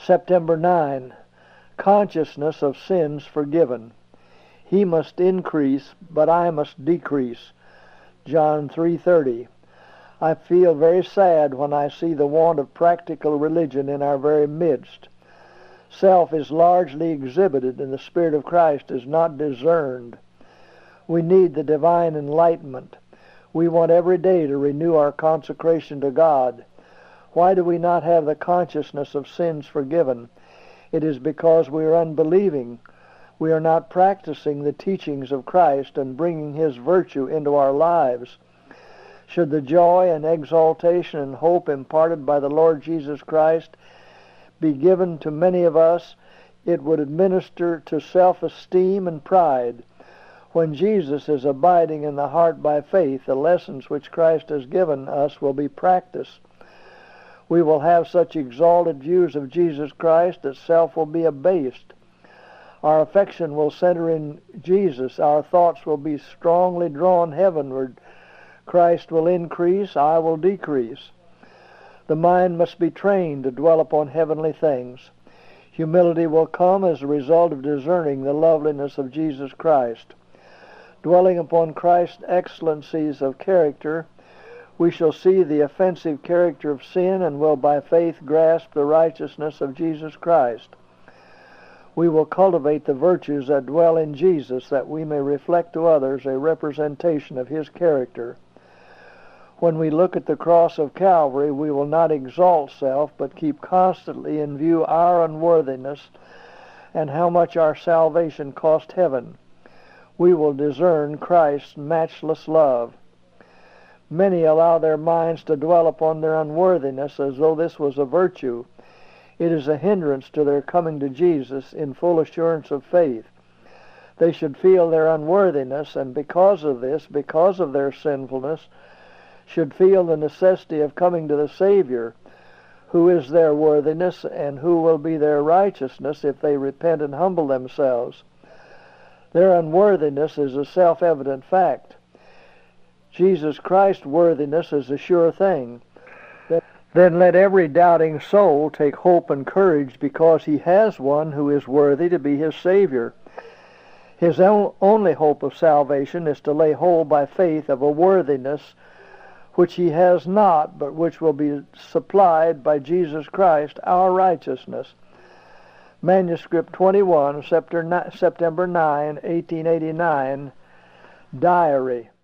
September 9. Consciousness of sins forgiven. He must increase, but I must decrease. John 3:30. I feel very sad when I see the want of practical religion in our very midst. Self is largely exhibited and the Spirit of Christ is not discerned. We need the divine enlightenment. We want every day to renew our consecration to God. Why do we not have the consciousness of sins forgiven? It is because we are unbelieving. We are not practicing the teachings of Christ and bringing His virtue into our lives. Should the joy and exaltation and hope imparted by the Lord Jesus Christ be given to many of us, it would administer to self-esteem and pride. When Jesus is abiding in the heart by faith, the lessons which Christ has given us will be practiced. We will have such exalted views of Jesus Christ that self will be abased. Our affection will center in Jesus. Our thoughts will be strongly drawn heavenward. Christ will increase, I will decrease. The mind must be trained to dwell upon heavenly things. Humility will come as a result of discerning the loveliness of Jesus Christ. Dwelling upon Christ's excellencies of character, we shall see the offensive character of sin and will by faith grasp the righteousness of Jesus Christ. We will cultivate the virtues that dwell in Jesus that we may reflect to others a representation of His character. When we look at the cross of Calvary, we will not exalt self, but keep constantly in view our unworthiness and how much our salvation cost heaven. We will discern Christ's matchless love. Many allow their minds to dwell upon their unworthiness as though this was a virtue. It is a hindrance to their coming to Jesus in full assurance of faith. They should feel their unworthiness, and because of this, because of their sinfulness, should feel the necessity of coming to the Savior, who is their worthiness and who will be their righteousness if they repent and humble themselves. Their unworthiness is a self-evident fact. Jesus Christ's worthiness is a sure thing. Then let every doubting soul take hope and courage because he has one who is worthy to be his Savior. His only hope of salvation is to lay hold by faith of a worthiness which he has not, but which will be supplied by Jesus Christ, our righteousness. Manuscript 21, September 9, 1889, Diary.